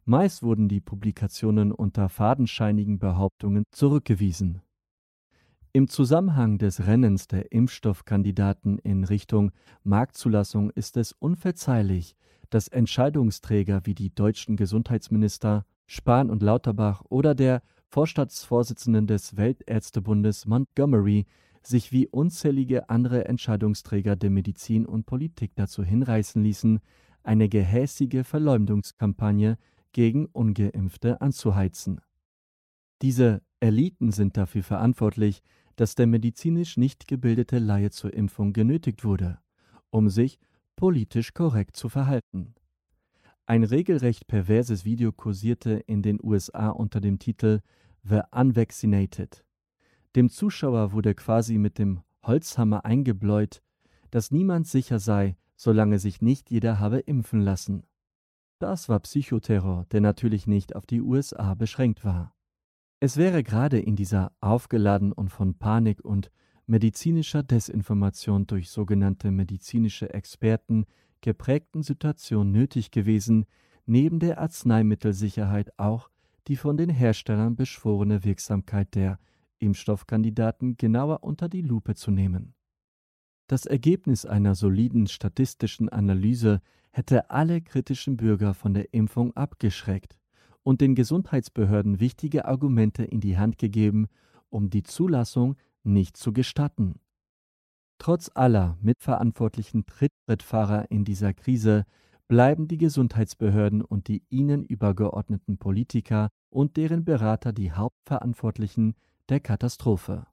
Meist wurden die Publikationen unter fadenscheinigen Behauptungen zurückgewiesen. Im Zusammenhang des Rennens der Impfstoffkandidaten in Richtung Marktzulassung ist es unverzeihlich, dass Entscheidungsträger wie die deutschen Gesundheitsminister Spahn und Lauterbach oder der Vorstandsvorsitzenden des Weltärztebundes Montgomery sich wie unzählige andere Entscheidungsträger der Medizin und Politik dazu hinreißen ließen, eine gehässige Verleumdungskampagne gegen Ungeimpfte anzuheizen. Diese Eliten sind dafür verantwortlich, dass der medizinisch nicht gebildete Laie zur Impfung genötigt wurde, um sich politisch korrekt zu verhalten. Ein regelrecht perverses Video kursierte in den USA unter dem Titel The Unvaccinated. Dem Zuschauer wurde quasi mit dem Holzhammer eingebläut, dass niemand sicher sei, solange sich nicht jeder habe impfen lassen. Das war Psychoterror, der natürlich nicht auf die USA beschränkt war. Es wäre gerade in dieser aufgeladen und von Panik und medizinischer Desinformation durch sogenannte medizinische Experten geprägten Situation nötig gewesen, neben der Arzneimittelsicherheit auch die von den Herstellern beschworene Wirksamkeit der Impfstoffkandidaten genauer unter die Lupe zu nehmen. Das Ergebnis einer soliden statistischen Analyse hätte alle kritischen Bürger von der Impfung abgeschreckt und den Gesundheitsbehörden wichtige Argumente in die Hand gegeben, um die Zulassung nicht zu gestatten. Trotz aller mitverantwortlichen Trittbrettfahrer in dieser Krise bleiben die Gesundheitsbehörden und die ihnen übergeordneten Politiker und deren Berater die Hauptverantwortlichen der Katastrophe.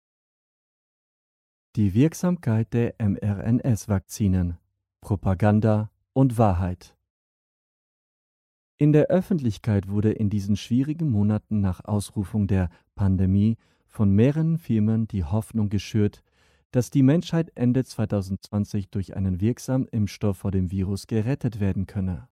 Die Wirksamkeit der mRNS-Vakzinen, Propaganda und Wahrheit. In der Öffentlichkeit wurde in diesen schwierigen Monaten nach Ausrufung der Pandemie von mehreren Firmen die Hoffnung geschürt, dass die Menschheit Ende 2020 durch einen wirksamen Impfstoff vor dem Virus gerettet werden könne.